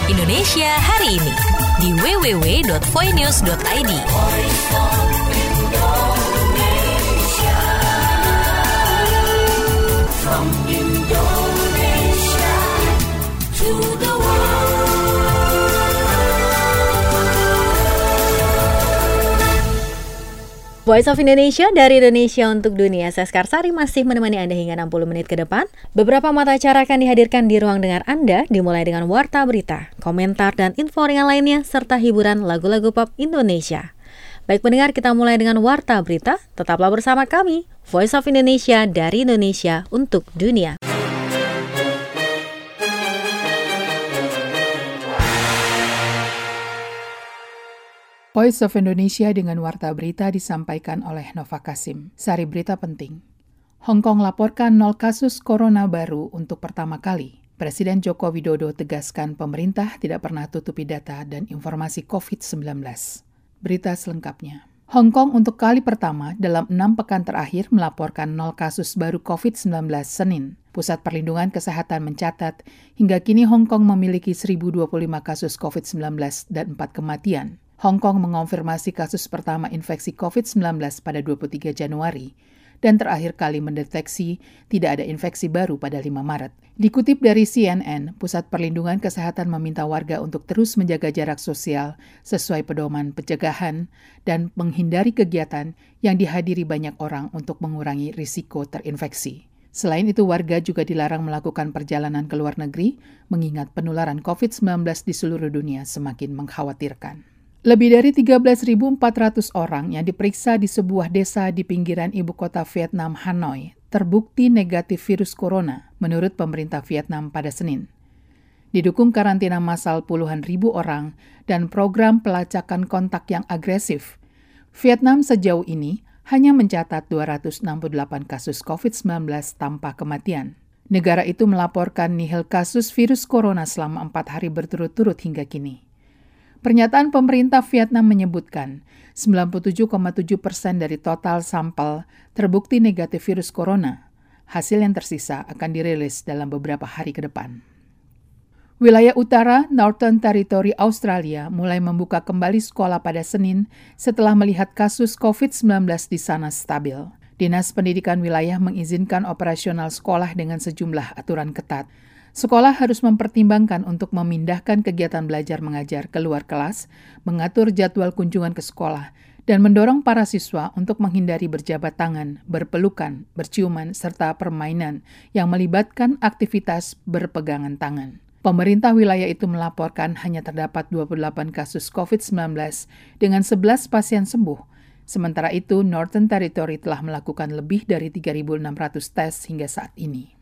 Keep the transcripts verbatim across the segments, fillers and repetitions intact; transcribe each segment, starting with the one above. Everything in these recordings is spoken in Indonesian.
Indonesia hari ini di w w w dot voinews dot i d. From Indonesia to the world. Voice of Indonesia dari Indonesia untuk dunia. Saya Skarsari masih menemani Anda hingga enam puluh menit ke depan. Beberapa mata acara akan dihadirkan di ruang dengar Anda, dimulai dengan warta berita, komentar dan info ringan lainnya, serta hiburan lagu-lagu pop Indonesia. Baik pendengar, kita mulai dengan warta berita. Tetaplah bersama kami, Voice of Indonesia dari Indonesia untuk dunia. Voice of Indonesia dengan warta berita disampaikan oleh Nova Kasim. Sari berita penting. Hong Kong laporkan nol kasus corona baru untuk pertama kali. Presiden Joko Widodo tegaskan pemerintah tidak pernah tutupi data dan informasi covid sembilan belas. Berita selengkapnya. Hong Kong untuk kali pertama dalam enam pekan terakhir melaporkan nol kasus baru covid sembilan belas Senin. Pusat Perlindungan Kesehatan mencatat hingga kini Hong Kong memiliki seribu dua puluh lima kasus covid sembilan belas dan empat kematian. Hong Kong mengonfirmasi kasus pertama infeksi covid sembilan belas pada dua puluh tiga Januari dan terakhir kali mendeteksi tidak ada infeksi baru pada lima Maret. Dikutip dari C N N, Pusat Perlindungan Kesehatan meminta warga untuk terus menjaga jarak sosial sesuai pedoman pencegahan dan menghindari kegiatan yang dihadiri banyak orang untuk mengurangi risiko terinfeksi. Selain itu, warga juga dilarang melakukan perjalanan ke luar negeri mengingat penularan covid sembilan belas di seluruh dunia semakin mengkhawatirkan. Lebih dari tiga belas ribu empat ratus orang yang diperiksa di sebuah desa di pinggiran ibu kota Vietnam, Hanoi, terbukti negatif virus corona, menurut pemerintah Vietnam pada Senin. Didukung karantina massal puluhan ribu orang dan program pelacakan kontak yang agresif, Vietnam sejauh ini hanya mencatat dua ratus enam puluh delapan kasus covid sembilan belas tanpa kematian. Negara itu melaporkan nihil kasus virus corona selama empat hari berturut-turut hingga kini. Pernyataan pemerintah Vietnam menyebutkan sembilan puluh tujuh koma tujuh persen dari total sampel terbukti negatif virus corona. Hasil yang tersisa akan dirilis dalam beberapa hari ke depan. Wilayah utara Northern Territory Australia mulai membuka kembali sekolah pada Senin setelah melihat kasus covid sembilan belas di sana stabil. Dinas Pendidikan Wilayah mengizinkan operasional sekolah dengan sejumlah aturan ketat. Sekolah harus mempertimbangkan untuk memindahkan kegiatan belajar mengajar ke luar kelas, mengatur jadwal kunjungan ke sekolah, dan mendorong para siswa untuk menghindari berjabat tangan, berpelukan, berciuman, serta permainan yang melibatkan aktivitas berpegangan tangan. Pemerintah wilayah itu melaporkan hanya terdapat dua puluh delapan kasus covid sembilan belas dengan sebelas pasien sembuh. Sementara itu, Northern Territory telah melakukan lebih dari tiga ribu enam ratus tes hingga saat ini.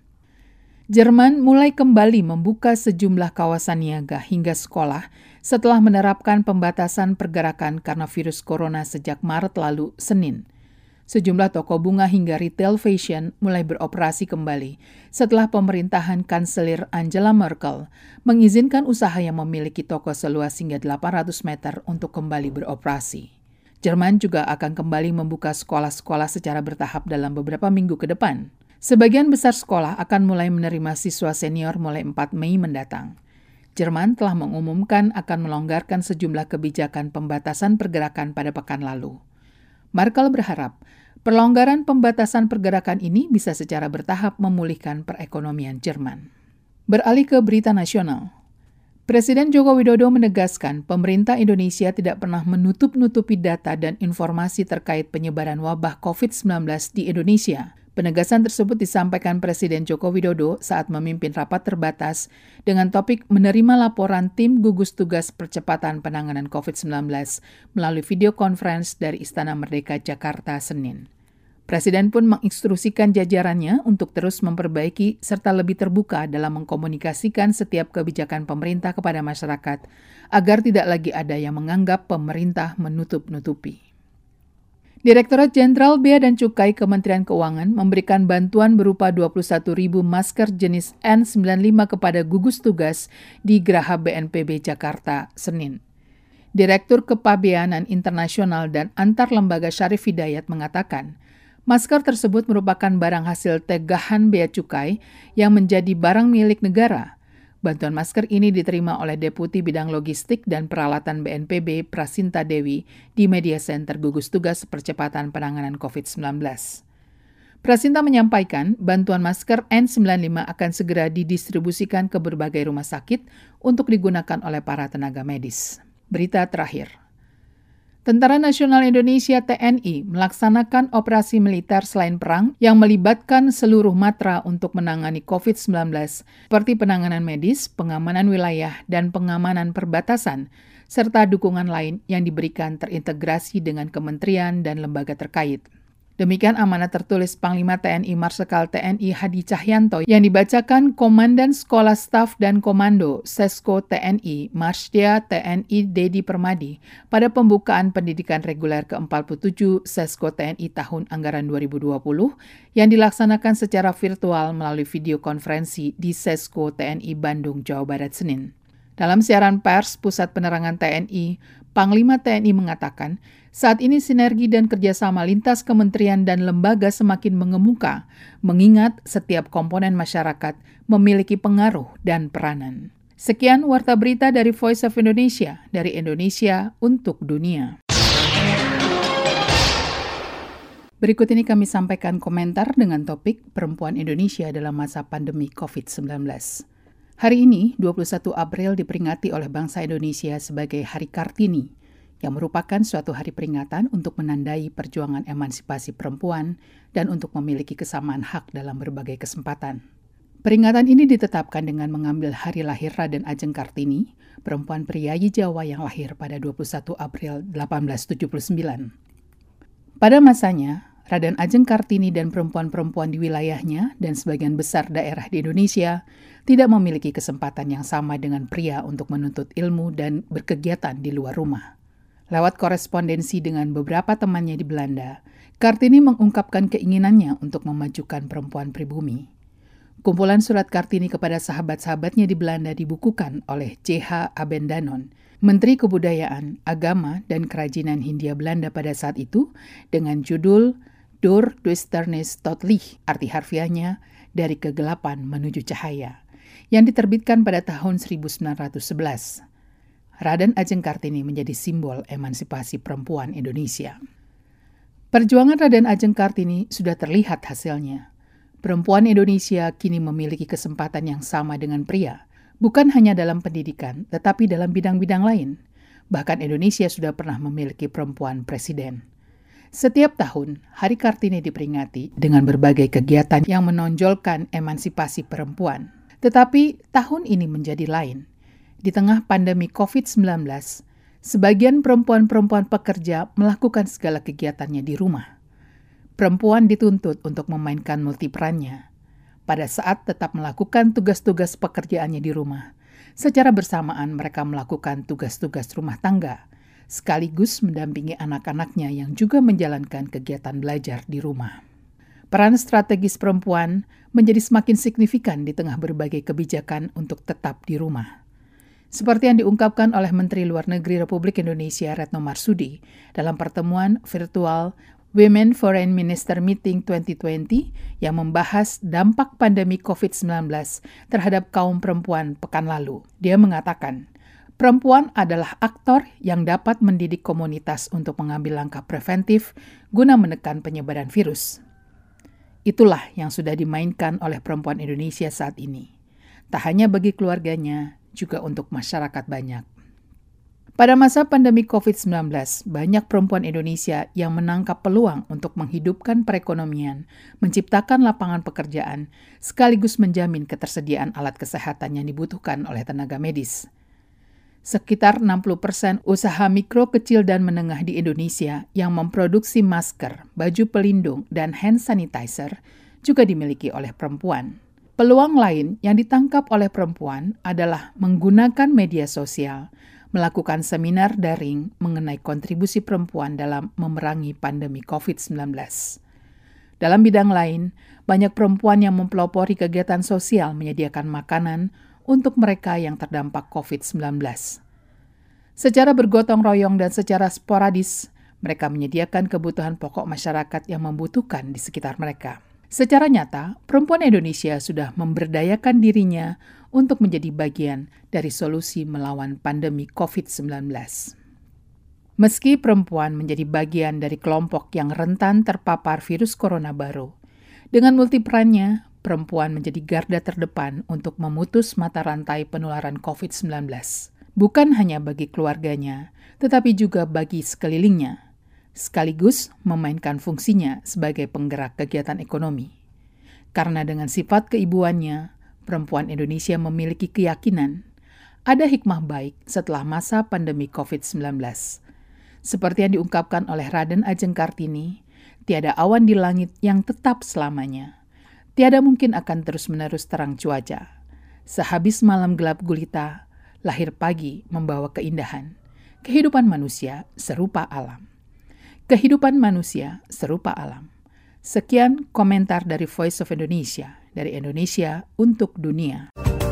Jerman mulai kembali membuka sejumlah kawasan niaga hingga sekolah setelah menerapkan pembatasan pergerakan karena virus corona sejak Maret lalu, Senin. Sejumlah toko bunga hingga retail fashion mulai beroperasi kembali setelah pemerintahan Kanselir Angela Merkel mengizinkan usaha yang memiliki toko seluas hingga delapan ratus meter untuk kembali beroperasi. Jerman juga akan kembali membuka sekolah-sekolah secara bertahap dalam beberapa minggu ke depan. Sebagian besar sekolah akan mulai menerima siswa senior mulai empat Mei mendatang. Jerman telah mengumumkan akan melonggarkan sejumlah kebijakan pembatasan pergerakan pada pekan lalu. Merkel berharap perlonggaran pembatasan pergerakan ini bisa secara bertahap memulihkan perekonomian Jerman. Beralih ke berita nasional. Presiden Joko Widodo menegaskan pemerintah Indonesia tidak pernah menutup-nutupi data dan informasi terkait penyebaran wabah covid sembilan belas di Indonesia. Penegasan tersebut disampaikan Presiden Joko Widodo saat memimpin rapat terbatas dengan topik menerima laporan tim gugus tugas percepatan penanganan covid sembilan belas melalui video conference dari Istana Merdeka, Jakarta, Senin. Presiden pun menginstruksikan jajarannya untuk terus memperbaiki serta lebih terbuka dalam mengkomunikasikan setiap kebijakan pemerintah kepada masyarakat agar tidak lagi ada yang menganggap pemerintah menutup-nutupi. Direktorat Jenderal Bea dan Cukai Kementerian Keuangan memberikan bantuan berupa dua puluh satu ribu masker jenis N sembilan puluh lima kepada gugus tugas di Geraha B N P B Jakarta, Senin. Direktur Kepabeanan Internasional dan Antar Lembaga Syarif Hidayat mengatakan, masker tersebut merupakan barang hasil tegahan bea cukai yang menjadi barang milik negara. Bantuan masker ini diterima oleh Deputi Bidang Logistik dan Peralatan B N P B Prasinta Dewi di Media Center Gugus Tugas Percepatan Penanganan covid sembilan belas. Prasinta menyampaikan bantuan masker N sembilan puluh lima akan segera didistribusikan ke berbagai rumah sakit untuk digunakan oleh para tenaga medis. Berita terakhir. Tentara Nasional Indonesia T N I melaksanakan operasi militer selain perang yang melibatkan seluruh matra untuk menangani covid sembilan belas seperti penanganan medis, pengamanan wilayah, dan pengamanan perbatasan, serta dukungan lain yang diberikan terintegrasi dengan kementerian dan lembaga terkait. Demikian amanat tertulis Panglima T N I Marsikal T N I Hadi Cahyanto yang dibacakan Komandan Sekolah Staf dan Komando Sesko T N I Marsdia T N I Dedi Permadi pada pembukaan pendidikan reguler ke empat puluh tujuh Sesko T N I tahun anggaran dua ribu dua puluh yang dilaksanakan secara virtual melalui video konferensi di Sesko T N I Bandung, Jawa Barat, Senin. Dalam siaran pers Pusat Penerangan T N I, Panglima T N I mengatakan, saat ini sinergi dan kerjasama lintas kementerian dan lembaga semakin mengemuka, mengingat setiap komponen masyarakat memiliki pengaruh dan peranan. Sekian Warta Berita dari Voice of Indonesia, dari Indonesia untuk dunia. Berikut ini kami sampaikan komentar dengan topik Perempuan Indonesia dalam masa pandemi covid sembilan belas. Hari ini, dua puluh satu April diperingati oleh bangsa Indonesia sebagai Hari Kartini, yang merupakan suatu hari peringatan untuk menandai perjuangan emansipasi perempuan dan untuk memiliki kesamaan hak dalam berbagai kesempatan. Peringatan ini ditetapkan dengan mengambil hari lahir Raden Ajeng Kartini, perempuan priayi Jawa yang lahir pada dua puluh satu April delapan belas tujuh puluh sembilan. Pada masanya, Raden Ajeng Kartini dan perempuan-perempuan di wilayahnya dan sebagian besar daerah di Indonesia tidak memiliki kesempatan yang sama dengan pria untuk menuntut ilmu dan berkegiatan di luar rumah. Lewat korespondensi dengan beberapa temannya di Belanda, Kartini mengungkapkan keinginannya untuk memajukan perempuan pribumi. Kumpulan surat Kartini kepada sahabat-sahabatnya di Belanda dibukukan oleh J H Abendanon, Menteri Kebudayaan, Agama, dan Kerajinan Hindia Belanda pada saat itu, dengan judul Door Duisternis tot Licht, arti harfiahnya dari kegelapan menuju cahaya, yang diterbitkan pada tahun seribu sembilan ratus sebelas. Raden Ajeng Kartini menjadi simbol emansipasi perempuan Indonesia. Perjuangan Raden Ajeng Kartini sudah terlihat hasilnya. Perempuan Indonesia kini memiliki kesempatan yang sama dengan pria, bukan hanya dalam pendidikan, tetapi dalam bidang-bidang lain. Bahkan Indonesia sudah pernah memiliki perempuan presiden. Setiap tahun, Hari Kartini diperingati dengan berbagai kegiatan yang menonjolkan emansipasi perempuan. Tetapi tahun ini menjadi lain. Di tengah pandemi covid sembilan belas, sebagian perempuan-perempuan pekerja melakukan segala kegiatannya di rumah. Perempuan dituntut untuk memainkan multiperannya. Pada saat tetap melakukan tugas-tugas pekerjaannya di rumah, secara bersamaan mereka melakukan tugas-tugas rumah tangga, sekaligus mendampingi anak-anaknya yang juga menjalankan kegiatan belajar di rumah. Peran strategis perempuan menjadi semakin signifikan di tengah berbagai kebijakan untuk tetap di rumah. Seperti yang diungkapkan oleh Menteri Luar Negeri Republik Indonesia Retno Marsudi dalam pertemuan virtual Women Foreign Minister Meeting dua ribu dua puluh yang membahas dampak pandemi covid sembilan belas terhadap kaum perempuan pekan lalu. Dia mengatakan, perempuan adalah aktor yang dapat mendidik komunitas untuk mengambil langkah preventif guna menekan penyebaran virus. Itulah yang sudah dimainkan oleh perempuan Indonesia saat ini. Tak hanya bagi keluarganya, juga untuk masyarakat banyak. Pada masa pandemi covid sembilan belas, banyak perempuan Indonesia yang menangkap peluang untuk menghidupkan perekonomian, menciptakan lapangan pekerjaan, sekaligus menjamin ketersediaan alat kesehatan yang dibutuhkan oleh tenaga medis. Sekitar enam puluh persen usaha mikro, kecil, dan menengah di Indonesia yang memproduksi masker, baju pelindung, dan hand sanitizer juga dimiliki oleh perempuan. Peluang lain yang ditangkap oleh perempuan adalah menggunakan media sosial, melakukan seminar daring mengenai kontribusi perempuan dalam memerangi pandemi covid sembilan belas. Dalam bidang lain, banyak perempuan yang mempelopori kegiatan sosial menyediakan makanan untuk mereka yang terdampak covid sembilan belas. Secara bergotong royong dan secara sporadis, mereka menyediakan kebutuhan pokok masyarakat yang membutuhkan di sekitar mereka. Secara nyata, perempuan Indonesia sudah memberdayakan dirinya untuk menjadi bagian dari solusi melawan pandemi covid sembilan belas. Meski perempuan menjadi bagian dari kelompok yang rentan terpapar virus corona baru, dengan multiperannya, perempuan menjadi garda terdepan untuk memutus mata rantai penularan covid sembilan belas. Bukan hanya bagi keluarganya, tetapi juga bagi sekelilingnya, sekaligus memainkan fungsinya sebagai penggerak kegiatan ekonomi. Karena dengan sifat keibuannya, perempuan Indonesia memiliki keyakinan ada hikmah baik setelah masa pandemi covid sembilan belas. Seperti yang diungkapkan oleh Raden Ajeng Kartini, tiada awan di langit yang tetap selamanya. Tiada mungkin akan terus-menerus terang cuaca. Sehabis malam gelap gulita, lahir pagi membawa keindahan. Kehidupan manusia serupa alam. Kehidupan manusia serupa alam. Sekian komentar dari Voice of Indonesia, dari Indonesia untuk dunia.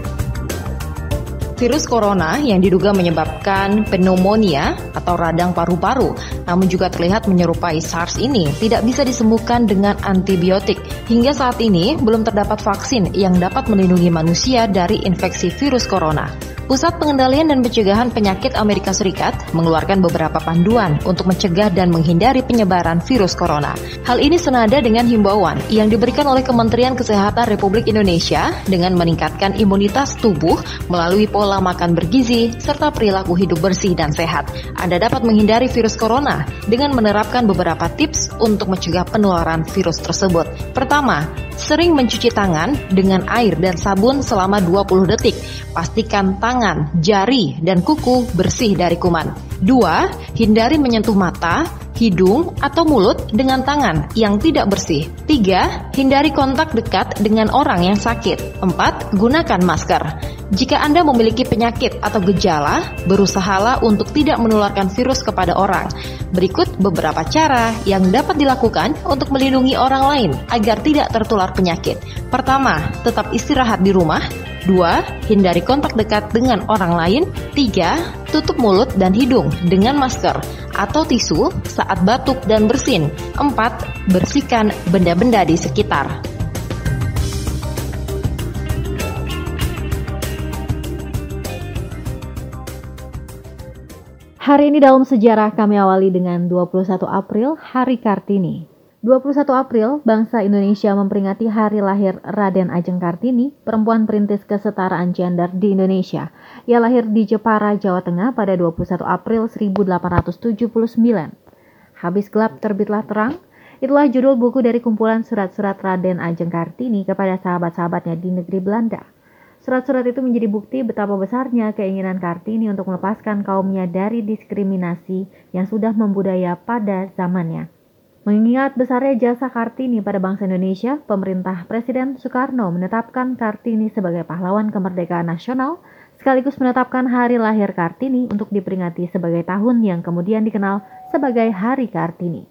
Virus corona yang diduga menyebabkan pneumonia atau radang paru-paru, namun juga terlihat menyerupai SARS ini, tidak bisa disembuhkan dengan antibiotik. Hingga saat ini, belum terdapat vaksin yang dapat melindungi manusia dari infeksi virus corona. Pusat Pengendalian dan Pencegahan Penyakit Amerika Serikat mengeluarkan beberapa panduan untuk mencegah dan menghindari penyebaran virus corona. Hal ini senada dengan himbauan yang diberikan oleh Kementerian Kesehatan Republik Indonesia dengan meningkatkan imunitas tubuh melalui pola makan bergizi serta perilaku hidup bersih dan sehat. Anda dapat menghindari virus corona dengan menerapkan beberapa tips untuk mencegah penularan virus tersebut. Pertama, sering mencuci tangan dengan air dan sabun selama dua puluh detik. Pastikan tangan, jari, dan kuku bersih dari kuman. Dua, hindari menyentuh mata, hidung, atau mulut dengan tangan yang tidak bersih. Tiga, hindari kontak dekat dengan orang yang sakit. Empat, gunakan masker. Jika Anda memiliki penyakit atau gejala, berusahalah untuk tidak menularkan virus kepada orang. Berikut beberapa cara yang dapat dilakukan untuk melindungi orang lain agar tidak tertular penyakit. Pertama, tetap istirahat di rumah. Dua, hindari kontak dekat dengan orang lain. Tiga, tutup mulut dan hidung dengan masker atau tisu saat batuk dan bersin. Empat, bersihkan benda-benda di sekitar. Hari ini dalam sejarah kami awali dengan dua puluh satu April, Hari Kartini. dua puluh satu April, bangsa Indonesia memperingati hari lahir Raden Ajeng Kartini, perempuan perintis kesetaraan gender di Indonesia. Ia lahir di Jepara, Jawa Tengah pada dua puluh satu April seribu delapan ratus tujuh puluh sembilan. Habis gelap terbitlah terang, itulah judul buku dari kumpulan surat-surat Raden Ajeng Kartini kepada sahabat-sahabatnya di negeri Belanda. Surat-surat itu menjadi bukti betapa besarnya keinginan Kartini untuk melepaskan kaumnya dari diskriminasi yang sudah membudaya pada zamannya. Mengingat besarnya jasa Kartini pada bangsa Indonesia, pemerintah Presiden Soekarno menetapkan Kartini sebagai pahlawan kemerdekaan nasional, sekaligus menetapkan hari lahir Kartini untuk diperingati sebagai tahun yang kemudian dikenal sebagai Hari Kartini.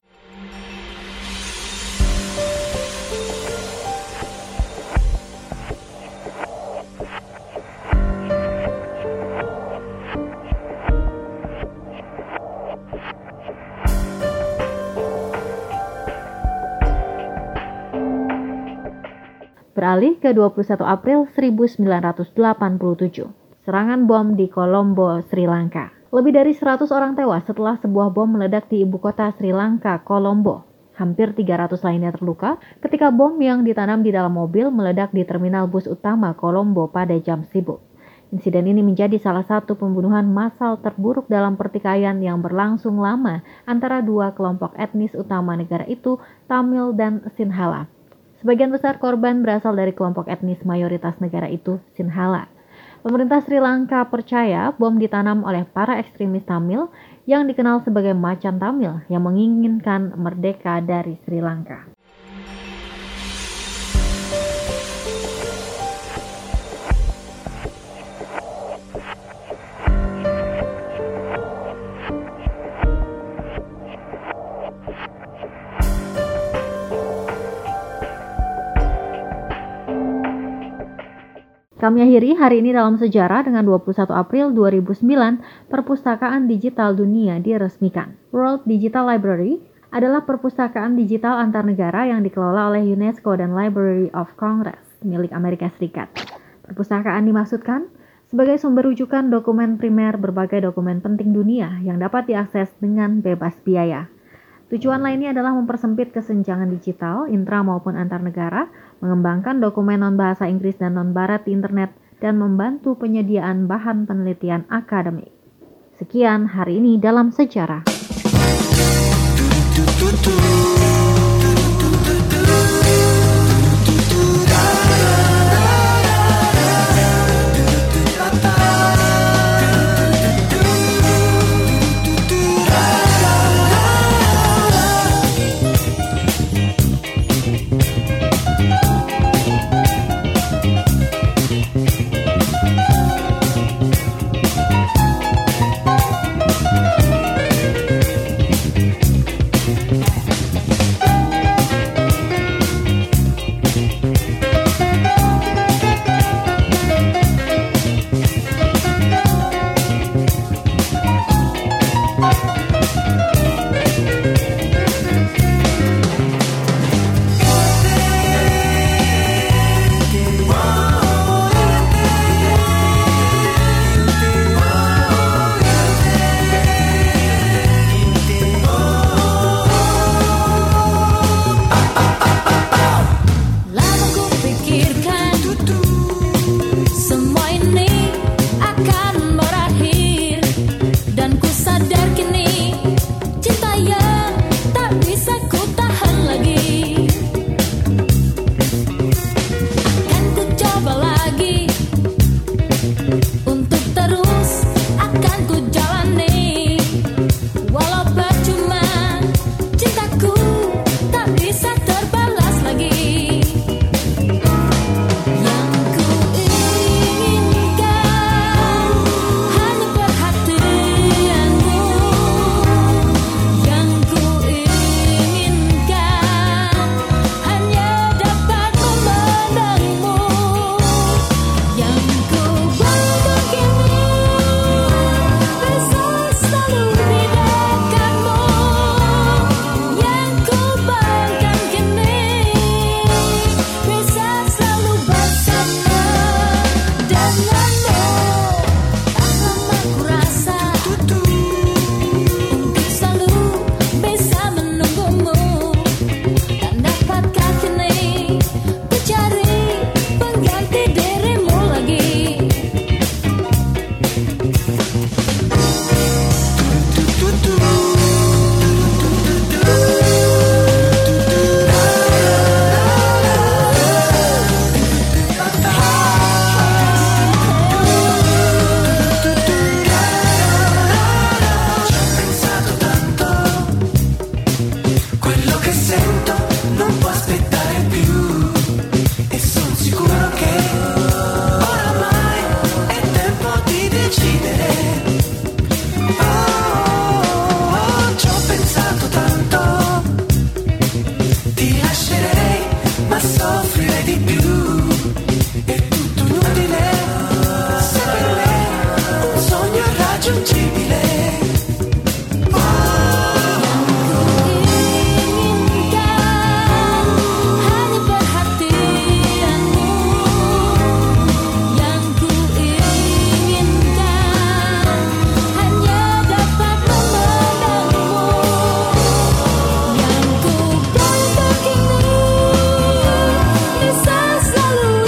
Beralih ke dua puluh satu April seribu sembilan ratus delapan puluh tujuh, serangan bom di Colombo, Sri Lanka. Lebih dari seratus orang tewas setelah sebuah bom meledak di ibu kota Sri Lanka, Colombo. Hampir tiga ratus lainnya terluka ketika bom yang ditanam di dalam mobil meledak di terminal bus utama Colombo pada jam sibuk. Insiden ini menjadi salah satu pembunuhan massal terburuk dalam pertikaian yang berlangsung lama antara dua kelompok etnis utama negara itu, Tamil dan Sinhala. Sebagian besar korban berasal dari kelompok etnis mayoritas negara itu, Sinhala. Pemerintah Sri Lanka percaya bom ditanam oleh para ekstremis Tamil yang dikenal sebagai Macan Tamil yang menginginkan merdeka dari Sri Lanka. Kami akhiri hari ini dalam sejarah dengan dua puluh satu April dua ribu sembilan, Perpustakaan Digital Dunia diresmikan. World Digital Library adalah perpustakaan digital antar negara yang dikelola oleh UNESCO dan Library of Congress milik Amerika Serikat. Perpustakaan dimaksudkan sebagai sumber rujukan dokumen primer berbagai dokumen penting dunia yang dapat diakses dengan bebas biaya. Tujuan lainnya adalah mempersempit kesenjangan digital, intra maupun antar negara, mengembangkan dokumen non-bahasa Inggris dan non-barat di internet, dan membantu penyediaan bahan penelitian akademik. Sekian hari ini dalam sejarah.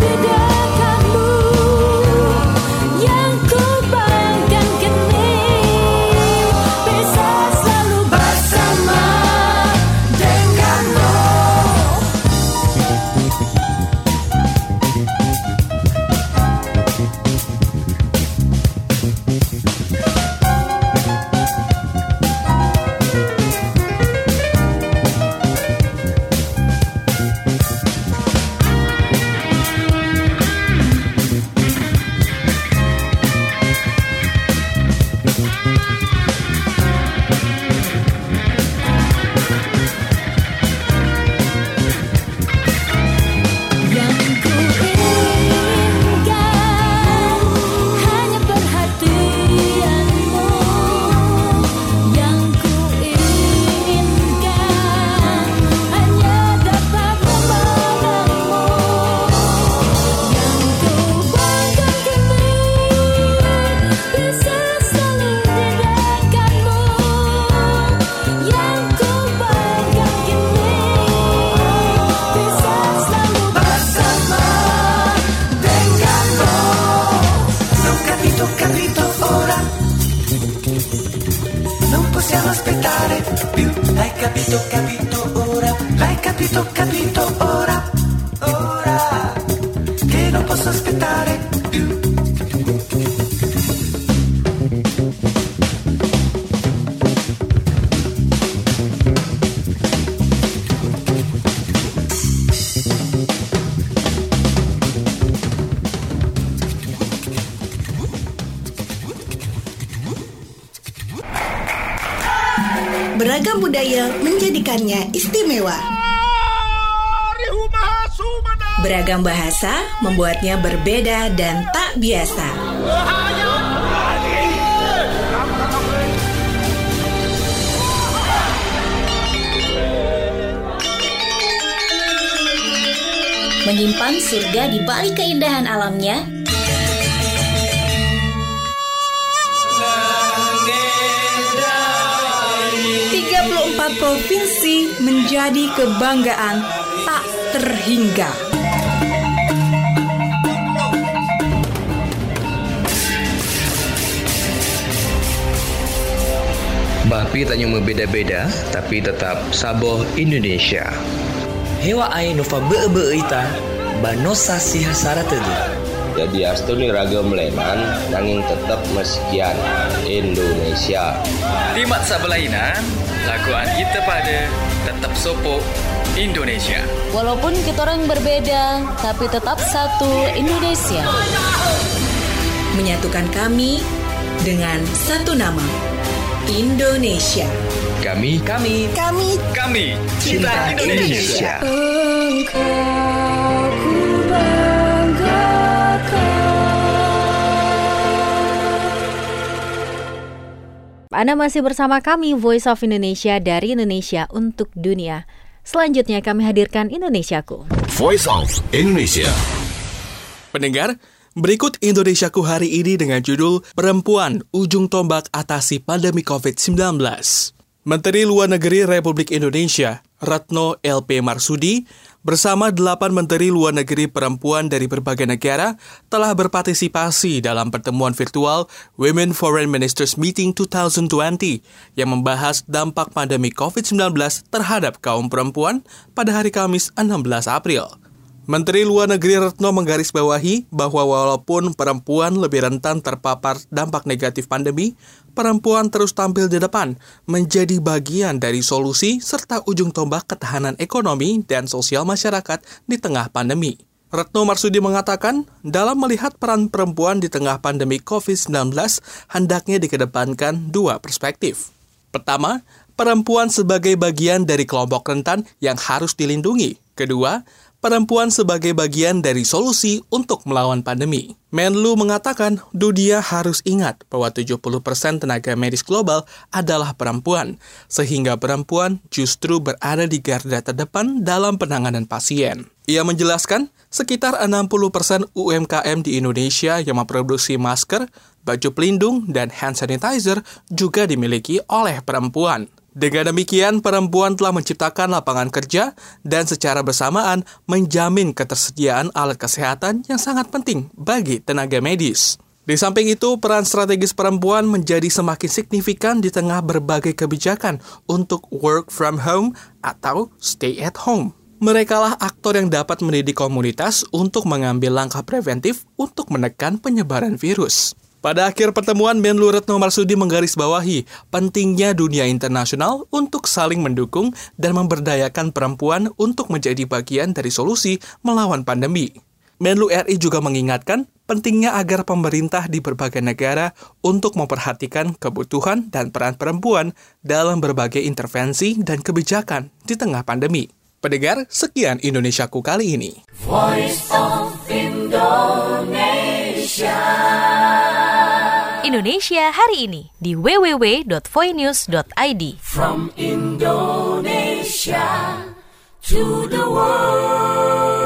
Yang ku banggakan kini aspettare più. L'hai capito, capito ora? L'hai capito, capito ora? Ora che non posso aspettare più. Beragam budaya menjadikannya istimewa. Beragam bahasa membuatnya berbeda dan tak biasa. Menyimpan surga di balik keindahan alamnya. tiga puluh empat provinsi menjadi kebanggaan tak terhingga. Bapi tak cuma beda-beda, tapi tetap saboh Indonesia. Hewa ai nova be-be ita, banosa si hasara tadi. Jadi astu ni ragam leman, nanging tetap meskian Indonesia. Timat sabelainan, lakuan kita pada tetap sopok Indonesia. Walaupun kita orang berbeda, tapi tetap satu Indonesia. Menyatukan kami dengan satu nama, Indonesia. Kami, kami, kami, kami cinta Indonesia. Engkau ku banggakan. Anda masih bersama kami Voice of Indonesia dari Indonesia untuk dunia. Selanjutnya kami hadirkan Indonesiaku. Voice of Indonesia. Pendengar, berikut Indonesiaku hari ini dengan judul Perempuan Ujung Tombak Atasi Pandemi covid sembilan belas. Menteri Luar Negeri Republik Indonesia, Retno L P Marsudi, bersama delapan Menteri Luar Negeri perempuan dari berbagai negara telah berpartisipasi dalam pertemuan virtual Women Foreign Ministers Meeting dua ribu dua puluh yang membahas dampak pandemi covid sembilan belas terhadap kaum perempuan pada hari Kamis enam belas April. Menteri Luar Negeri Retno menggarisbawahi bahwa walaupun perempuan lebih rentan terpapar dampak negatif pandemi, perempuan terus tampil di depan, menjadi bagian dari solusi serta ujung tombak ketahanan ekonomi dan sosial masyarakat di tengah pandemi. Retno Marsudi mengatakan, dalam melihat peran perempuan di tengah pandemi covid sembilan belas, hendaknya dikedepankan dua perspektif. Pertama, perempuan sebagai bagian dari kelompok rentan yang harus dilindungi. Kedua, perempuan sebagai bagian dari solusi untuk melawan pandemi. Menlu mengatakan, dunia harus ingat bahwa tujuh puluh persen tenaga medis global adalah perempuan, sehingga perempuan justru berada di garda terdepan dalam penanganan pasien. Ia menjelaskan, sekitar enam puluh persen U M K M di Indonesia yang memproduksi masker, baju pelindung, dan hand sanitizer juga dimiliki oleh perempuan. Dengan demikian, perempuan telah menciptakan lapangan kerja dan secara bersamaan menjamin ketersediaan alat kesehatan yang sangat penting bagi tenaga medis. Di samping itu, peran strategis perempuan menjadi semakin signifikan di tengah berbagai kebijakan untuk work from home atau stay at home. Merekalah aktor yang dapat mendidik komunitas untuk mengambil langkah preventif untuk menekan penyebaran virus. Pada akhir pertemuan, Menlu Retno Marsudi menggarisbawahi pentingnya dunia internasional untuk saling mendukung dan memberdayakan perempuan untuk menjadi bagian dari solusi melawan pandemi. Menlu R I juga mengingatkan pentingnya agar pemerintah di berbagai negara untuk memperhatikan kebutuhan dan peran perempuan dalam berbagai intervensi dan kebijakan di tengah pandemi. Pendengar, sekian Indonesiaku kali ini. Voice of Indonesia. Indonesia hari ini di w w w dot voinews dot i d. From Indonesia to the world.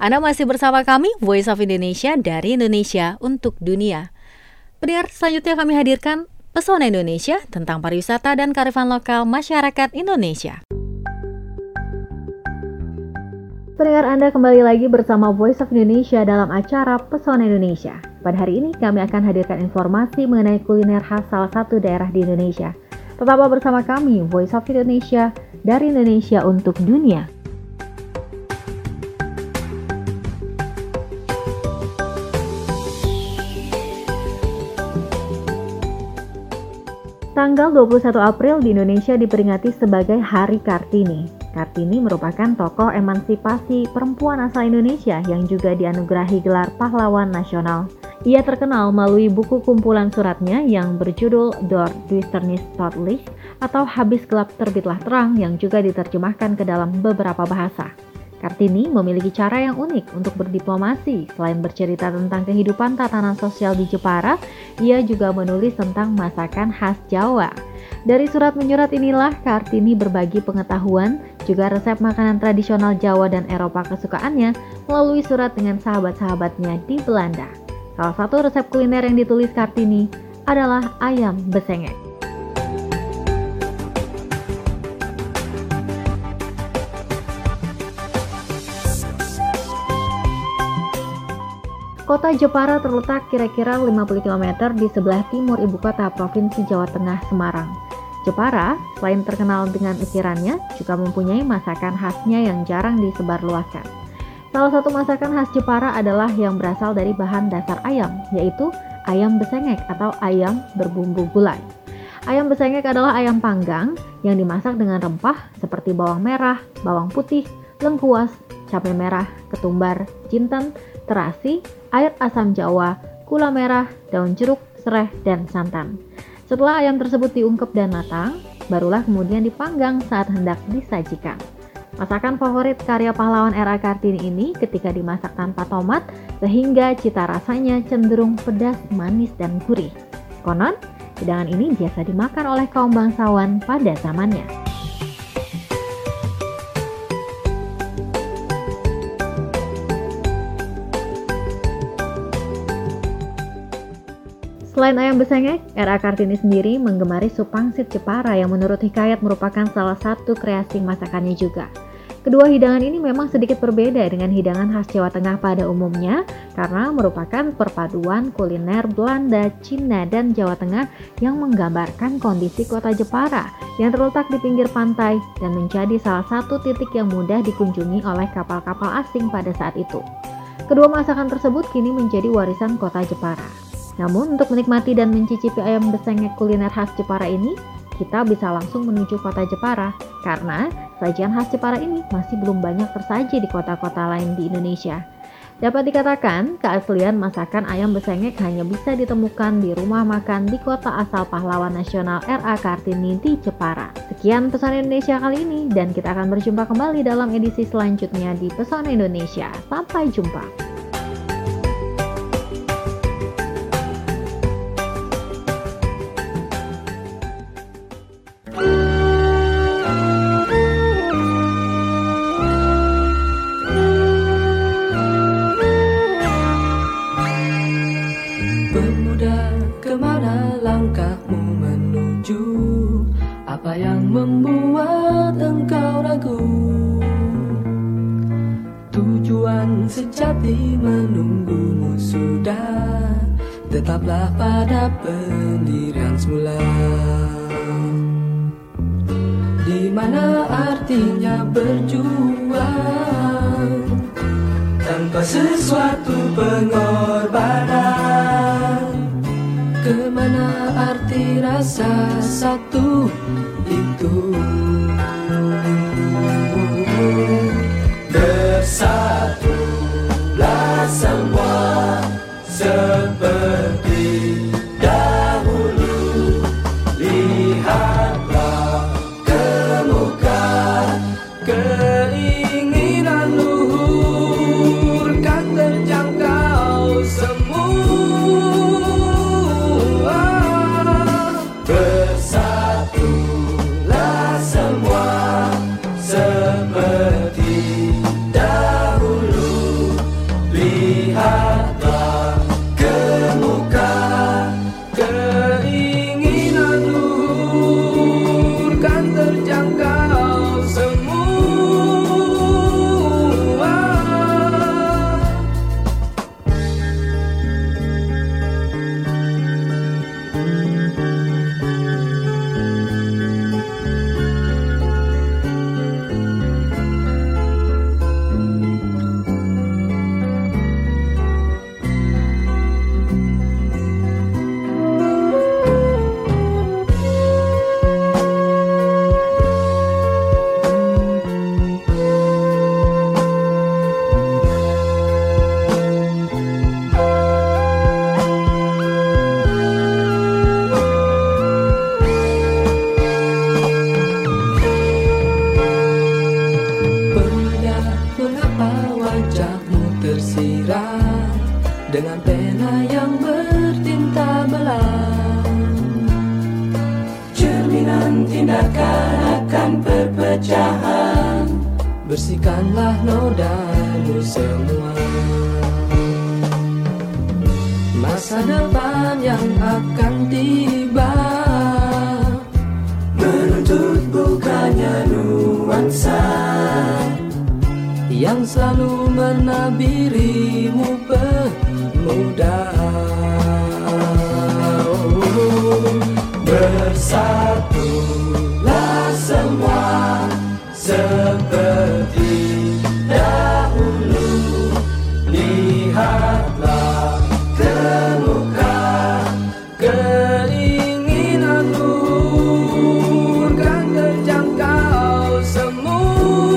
Anda masih bersama kami, Voice of Indonesia dari Indonesia untuk Dunia. Pendengar, selanjutnya kami hadirkan Pesona Indonesia tentang pariwisata dan kearifan lokal masyarakat Indonesia. Pendengar, Anda kembali lagi bersama Voice of Indonesia dalam acara Pesona Indonesia. Pada hari ini kami akan hadirkan informasi mengenai kuliner khas salah satu daerah di Indonesia. Tetaplah bersama kami, Voice of Indonesia dari Indonesia untuk Dunia. Tanggal dua puluh satu April di Indonesia diperingati sebagai Hari Kartini. Kartini merupakan tokoh emansipasi perempuan asal Indonesia yang juga dianugerahi gelar pahlawan nasional. Ia terkenal melalui buku kumpulan suratnya yang berjudul Door Duisternis tot Licht atau Habis Gelap Terbitlah Terang yang juga diterjemahkan ke dalam beberapa bahasa. Kartini memiliki cara yang unik untuk berdiplomasi. Selain bercerita tentang kehidupan tatanan sosial di Jepara, ia juga menulis tentang masakan khas Jawa. Dari surat menyurat inilah Kartini berbagi pengetahuan, juga resep makanan tradisional Jawa dan Eropa kesukaannya melalui surat dengan sahabat-sahabatnya di Belanda. Salah satu resep kuliner yang ditulis Kartini adalah ayam besengek. Kota Jepara terletak kira-kira lima puluh kilometer di sebelah timur ibu kota Provinsi Jawa Tengah, Semarang. Jepara, selain terkenal dengan ukirannya, juga mempunyai masakan khasnya yang jarang disebarluaskan. Salah satu masakan khas Jepara adalah yang berasal dari bahan dasar ayam, yaitu ayam besengek atau ayam berbumbu gulai. Ayam besengek adalah ayam panggang yang dimasak dengan rempah seperti bawang merah, bawang putih, lengkuas, cabai merah, ketumbar, jinten, terasi, air asam Jawa, gula merah, daun jeruk, serai, dan santan. Setelah ayam tersebut diungkep dan matang, barulah kemudian dipanggang saat hendak disajikan. Masakan favorit karya pahlawan R A Kartini ini ketika dimasak tanpa tomat, sehingga cita rasanya cenderung pedas, manis, dan gurih. Konon, hidangan ini biasa dimakan oleh kaum bangsawan pada zamannya. Selain ayam besengek, R A Kartini sendiri menggemari sup pangsit Jepara yang menurut hikayat merupakan salah satu kreasi masakannya juga. Kedua hidangan ini memang sedikit berbeda dengan hidangan khas Jawa Tengah pada umumnya karena merupakan perpaduan kuliner Belanda, Cina, dan Jawa Tengah yang menggambarkan kondisi kota Jepara yang terletak di pinggir pantai dan menjadi salah satu titik yang mudah dikunjungi oleh kapal-kapal asing pada saat itu. Kedua masakan tersebut kini menjadi warisan kota Jepara. Namun untuk menikmati dan mencicipi ayam besengek kuliner khas Jepara ini, kita bisa langsung menuju kota Jepara karena sajian khas Jepara ini masih belum banyak tersaji di kota-kota lain di Indonesia. Dapat dikatakan, keaslian masakan ayam besengek hanya bisa ditemukan di rumah makan di kota asal pahlawan nasional R A Kartini di Jepara. Sekian Pesona Indonesia kali ini dan kita akan berjumpa kembali dalam edisi selanjutnya di Pesona Indonesia. Sampai jumpa. Kemana langkahmu menuju? Apa yang membuat engkau ragu? Tujuan sejati menunggumu sudah. Tetaplah pada pendirian semula. Di mana artinya berjuang tanpa sesuatu pengorbanan? Kemana arti rasa satu itu? Bersatulah semua seperti dahulu. Lihatlah ke muka, keinginan luhur kan terjangkau semua. Bersatulah semua seperti dahulu. lihatlah ke muka, keinginan luhur kan terjangkau semua. Dengan pena yang bertinta belang, cerminan tindakan akan perpecahan. Bersihkanlah nodamu semua. Masa depan yang akan tiba menuntut bukannya nuansa yang selalu menabirimu pemuda. Oh, bersatulah semua seperti dahulu. Lihatlah ke muka, keinginan luhur kan terjangkau semua.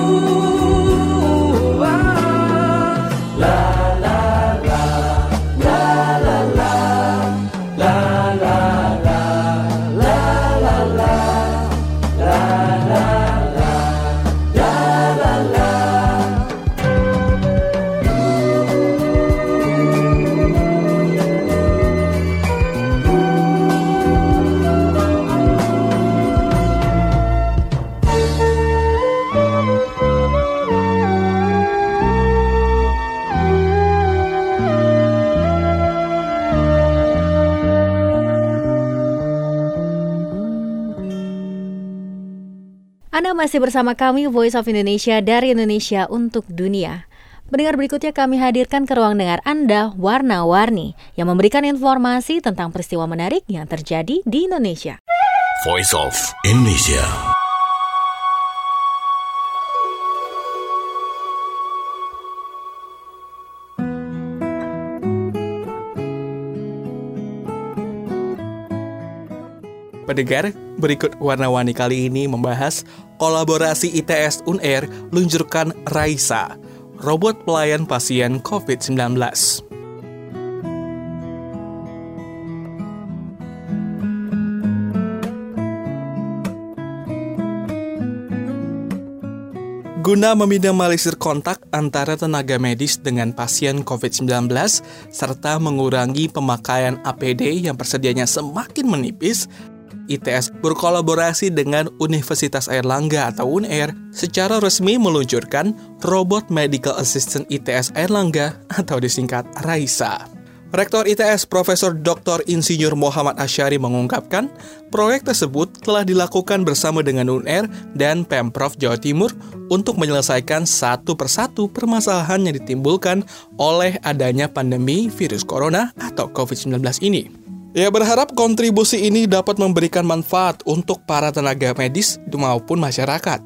Anda masih bersama kami Voice of Indonesia dari Indonesia untuk Dunia. Pendengar, berikutnya kami hadirkan ke ruang dengar Anda Warna-Warni yang memberikan informasi tentang peristiwa menarik yang terjadi di Indonesia. Voice of Indonesia. Pendengar, berikut Warna-Warni kali ini membahas kolaborasi I T S Unair luncurkan Raisa, robot pelayan pasien covid sembilan belas. Guna meminimalisir kontak antara tenaga medis dengan pasien covid sembilan belas serta mengurangi pemakaian A P D yang persediaannya semakin menipis, I T S berkolaborasi dengan Universitas Airlangga atau Unair secara resmi meluncurkan Robot Medical Assistant I T S Airlangga atau disingkat Raisa. Rektor I T S Profesor Doktor Insinyur Muhammad Asyari mengungkapkan, proyek tersebut telah dilakukan bersama dengan Unair dan Pemprov Jawa Timur untuk menyelesaikan satu persatu permasalahan yang ditimbulkan oleh adanya pandemi virus corona atau covid sembilan belas ini. Ia berharap kontribusi ini dapat memberikan manfaat untuk para tenaga medis maupun masyarakat.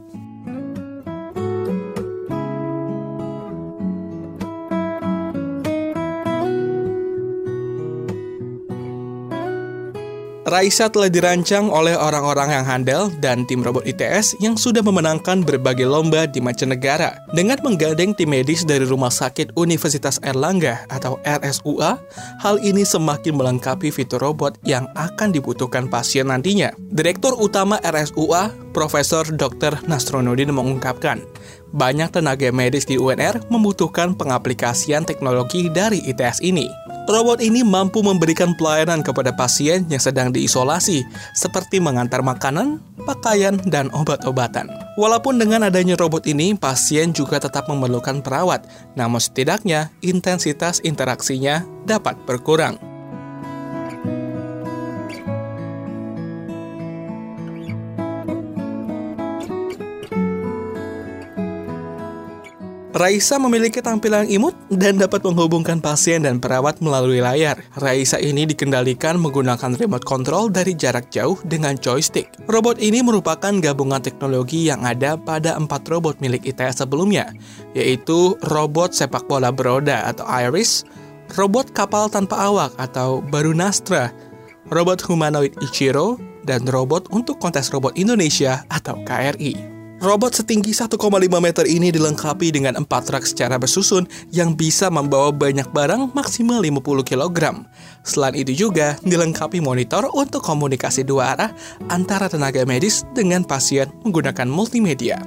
Raisa telah dirancang oleh orang-orang yang handal dan tim robot I T S yang sudah memenangkan berbagai lomba di mancanegara. Dengan menggandeng tim medis dari Rumah Sakit Universitas Airlangga atau R S U A, hal ini semakin melengkapi fitur robot yang akan dibutuhkan pasien nantinya. Direktur Utama R S U A, Profesor Doktor Nasronudin mengungkapkan, banyak tenaga medis di U N R membutuhkan pengaplikasian teknologi dari I T S ini. Robot ini mampu memberikan pelayanan kepada pasien yang sedang diisolasi, seperti mengantar makanan, pakaian, dan obat-obatan. Walaupun dengan adanya robot ini, pasien juga tetap memerlukan perawat, namun setidaknya intensitas interaksinya dapat berkurang. Raisa memiliki tampilan imut dan dapat menghubungkan pasien dan perawat melalui layar. Raisa ini dikendalikan menggunakan remote control dari jarak jauh dengan joystick. Robot ini merupakan gabungan teknologi yang ada pada empat robot milik I T S sebelumnya, yaitu robot sepak bola beroda atau Iris, robot kapal tanpa awak atau Barunastra, robot humanoid Ichiro, dan robot untuk kontes robot Indonesia atau K R I. Robot setinggi satu koma lima meter ini dilengkapi dengan empat rak secara bersusun yang bisa membawa banyak barang maksimal lima puluh kilogram. Selain itu juga dilengkapi monitor untuk komunikasi dua arah antara tenaga medis dengan pasien menggunakan multimedia.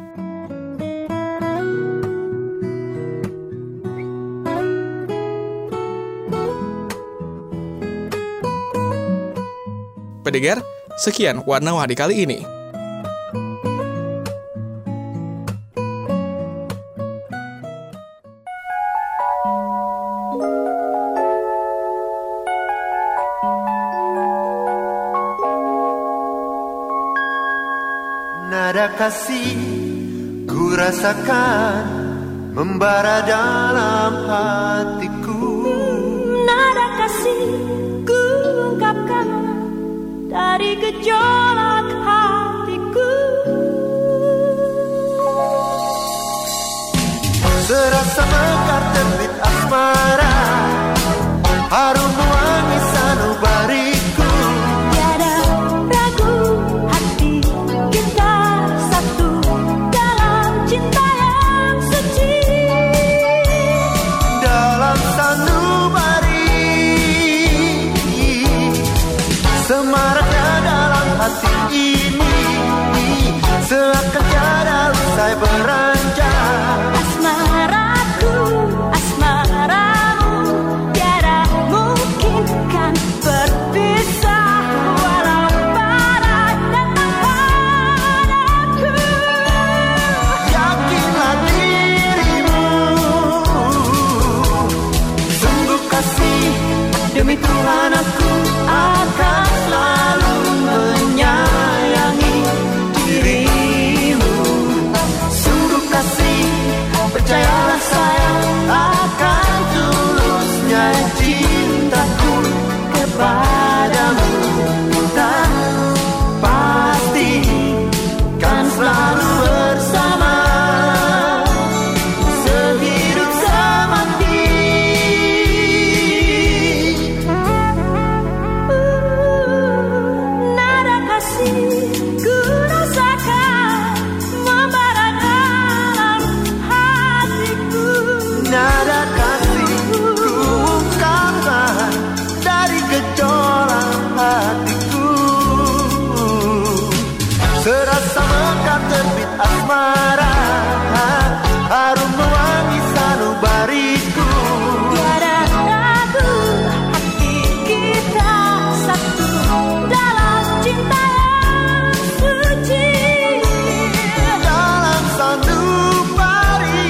Pendengar, sekian Warna-Warni kali ini. Nada kasih ku rasakan membara dalam hatiku. Nada kasih ku ungkapkan dari gejolak hatiku. Serasa mekar terbit asmara, harum wangi sanubariku. Tiada ragu hati kita satu dalam cinta yang suci. Dalam sanubari semaraknya dalam hati ini, seakan tiada usai beranjak. Asmaraku, asmaramu, tiada mungkin kan berpisah walau barat datang padaku. Yakinlah dirimu, sungguh kasih demi Tuhan aku akan selalu menyayangi dirimu. Sungguh kasih, percayalah sayang, akan tulusnya cintaku kepadamu. Kita pasti kan selalu bersama, sehidup semati. Nada kasih ku rasakan membara dalam hatiku. Nada kasih ku ungkapkan dari gejolak hatiku. Serasa mekar terbit asmara, harum wangi sanubariku. Tiada ragu hati kita satu dalam cinta yang suci. Dalam sanubari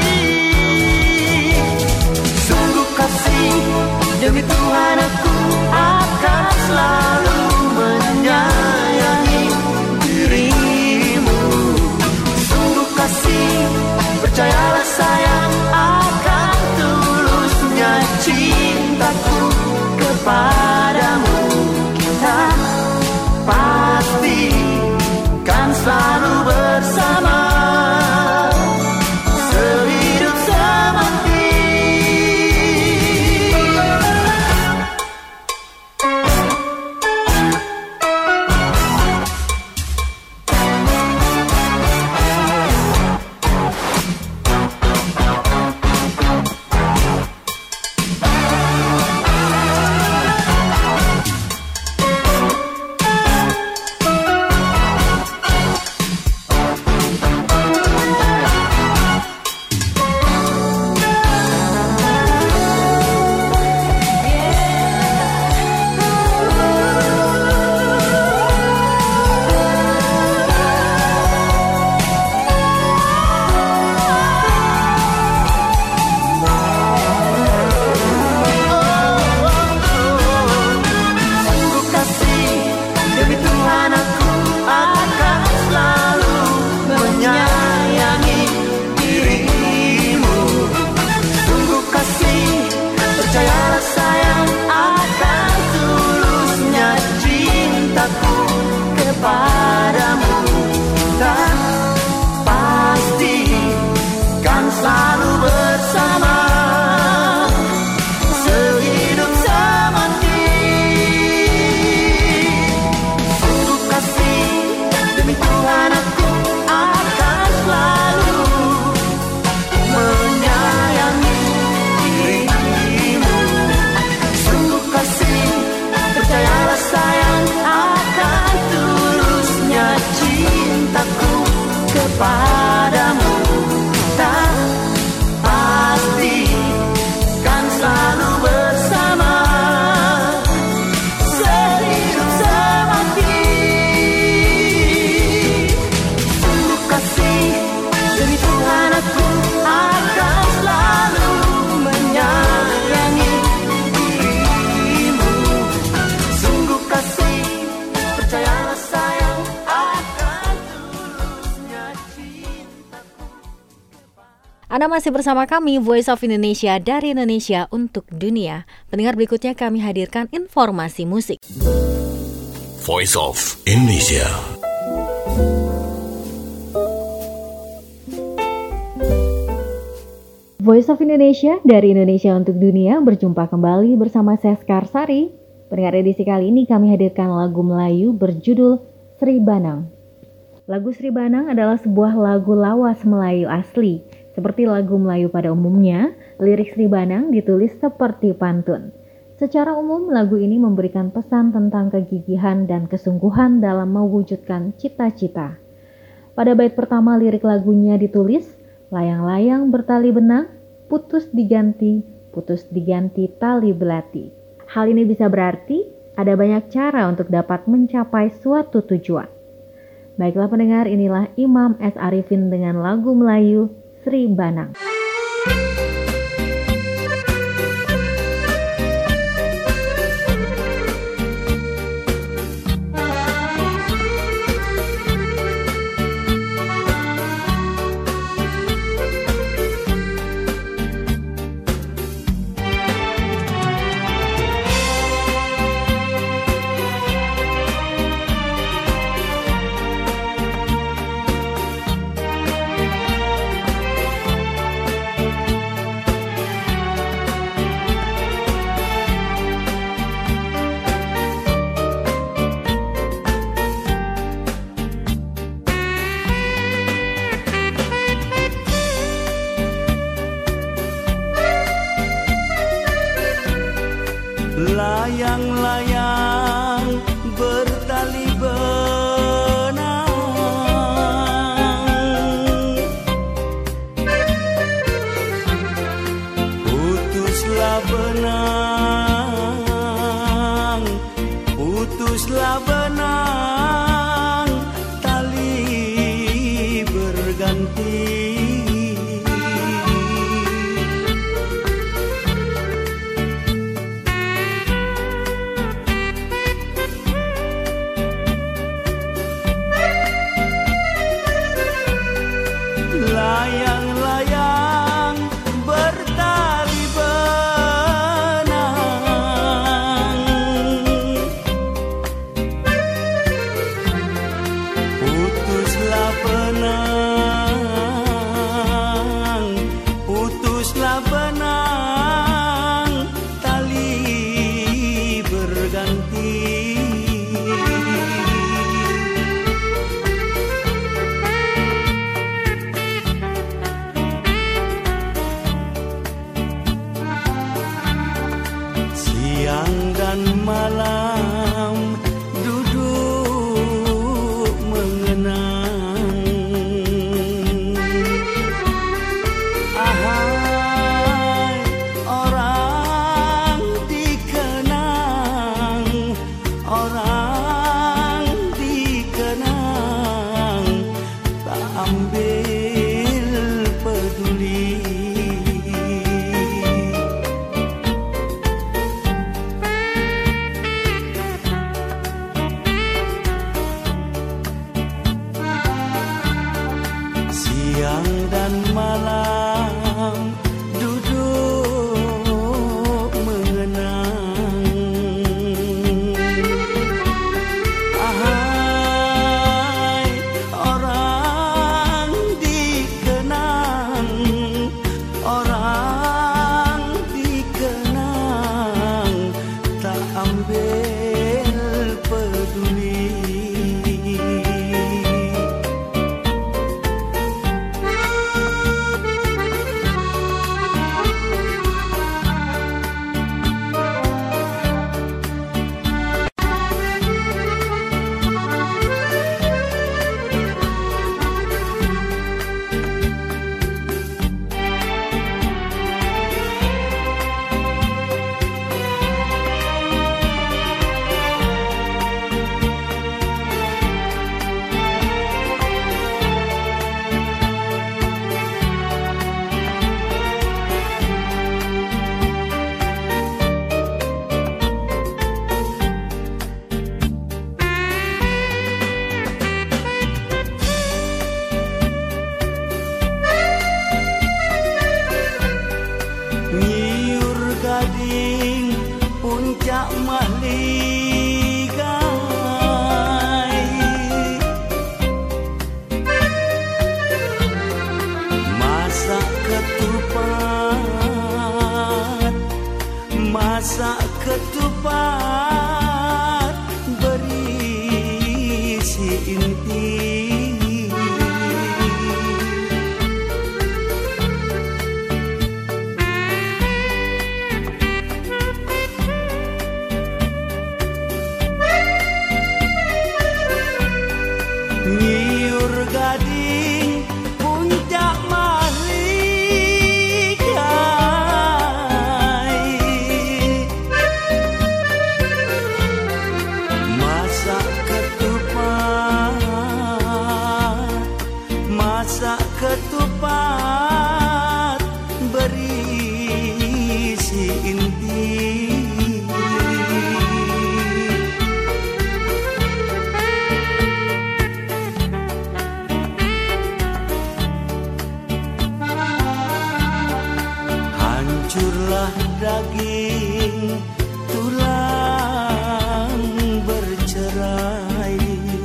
sungguh kasih demi Tuhan aku akan selalu menyayangi dirimu. Sungguh kasih, percayalah sayang, akan tulusnya cintaku kepadamu. Kita pasti kan selalu bersama, sehidup semati. Anda masih bersama kami, Voice of Indonesia dari Indonesia untuk dunia. Pendengar, berikutnya kami hadirkan informasi musik. Voice of Indonesia. Voice of Indonesia dari Indonesia untuk dunia berjumpa kembali bersama saya Skarsari. Pendengar, edisi kali ini kami hadirkan lagu Melayu berjudul Sri Banang. Lagu Sri Banang adalah sebuah lagu lawas Melayu asli. Seperti lagu Melayu pada umumnya, lirik Sri Banang ditulis seperti pantun. Secara umum, lagu ini memberikan pesan tentang kegigihan dan kesungguhan dalam mewujudkan cita-cita. Pada bait pertama lirik lagunya ditulis, layang-layang bertali benang, putus diganti, putus diganti tali belati. Hal ini bisa berarti ada banyak cara untuk dapat mencapai suatu tujuan. Baiklah pendengar, inilah Imam S. Arifin dengan lagu Melayu Sri Banang. Layang-layang bertali benang, putuslah benang, putuslah benang, tali berganti. Layang-layang bertali benang, putuslah benang, putuslah benang, tali berganti. Siang dan malam duduk mengenang, ahai orang dikenang, orang dikenang, tak ambil peduli. Siang dan malam duduk mengenang, ahai orang dikenang, orang dikenang, tak ambil peduli. masak ketupat berisi inti. Nyiur gading puncak malikai, masak ketupat, masak ketupat berisi inti. Hancurlah daging, tulang bercerai.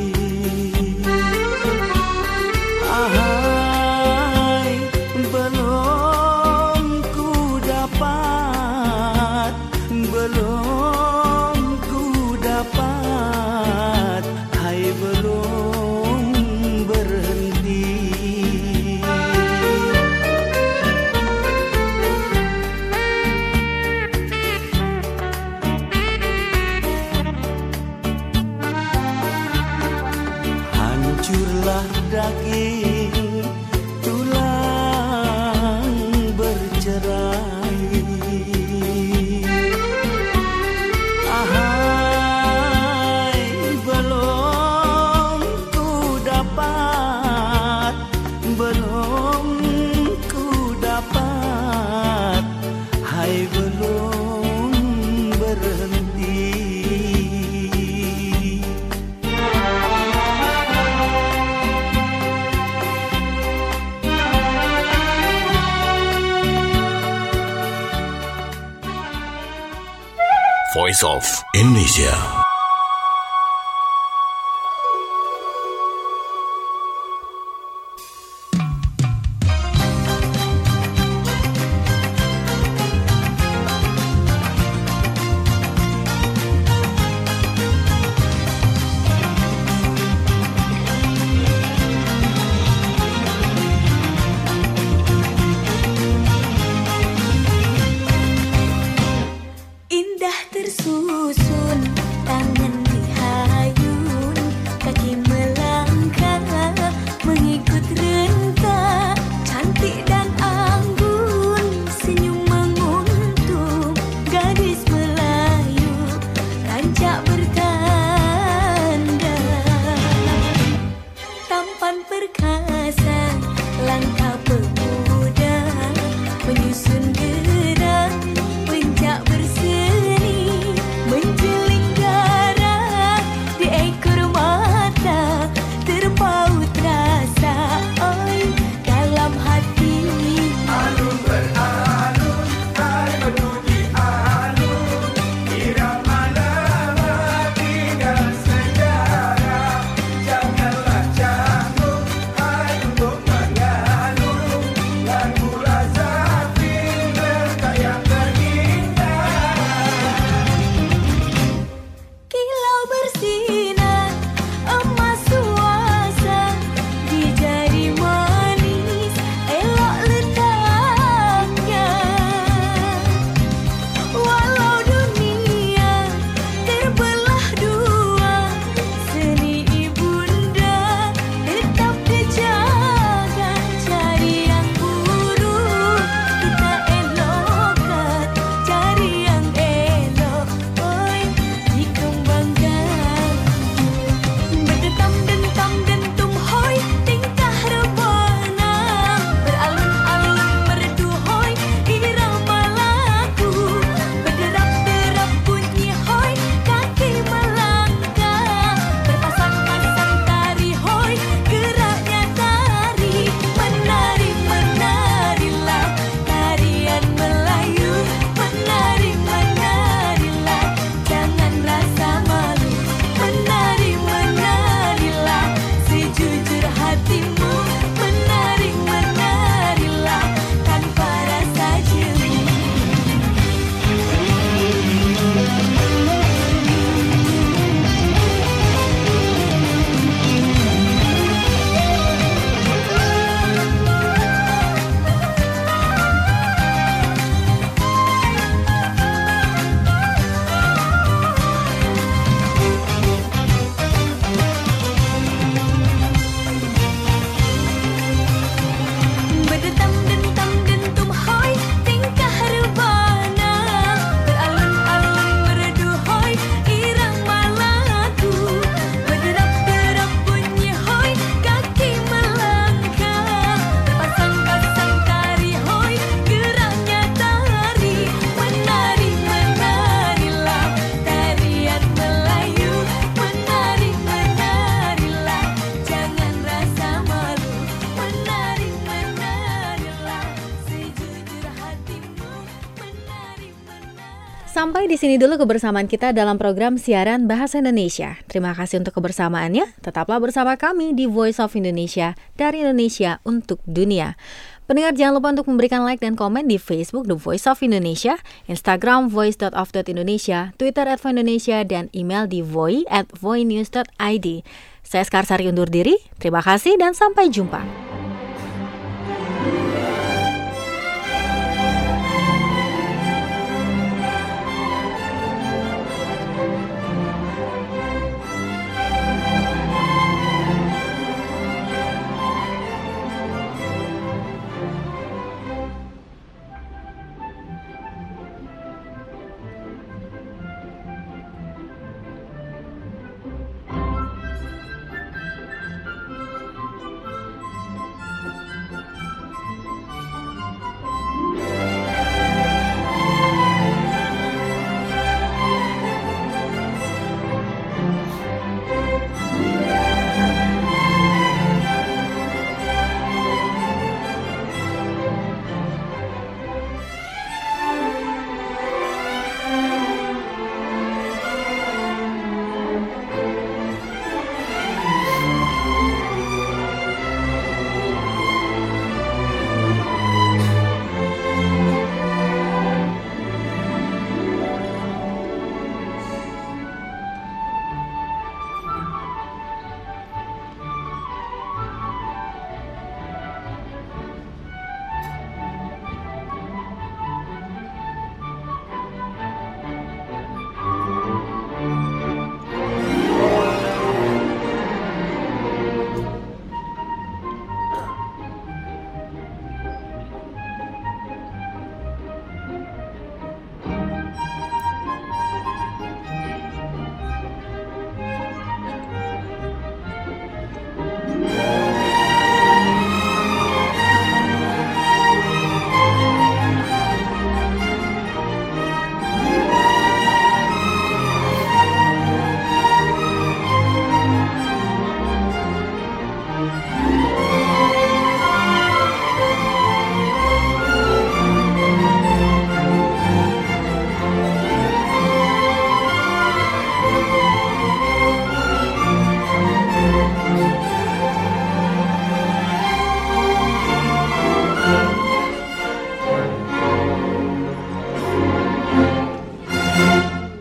Ahai, belum ku dapat, belum ku dapat, hai belum berhenti. Hancurlah daging, tulang bercerai. Ahai, belum ku dapat, belum ku dapat, hai belum berhenti. Voice of Indonesia. Indah tersusun, tangan dihayun, kaki melangkah mengikut rentak, cantik dan anggun, senyum menguntung, gadis Melayu, rancak bertanda, tampan perkasa, langkah pemuda, menyusun gerak, pencak berseri, menjeling darah. Sampai di sini dulu kebersamaan kita dalam program siaran Bahasa Indonesia. Terima kasih untuk kebersamaannya. Tetaplah bersama kami di Voice of Indonesia, dari Indonesia untuk dunia. Pendengar jangan lupa untuk memberikan like dan komen di Facebook The Voice of Indonesia, Instagram voice dot of dot indonesia, Twitter at voindonesia, dan email di voi at voinews dot id. Saya Skarsari undur diri, terima kasih dan sampai jumpa.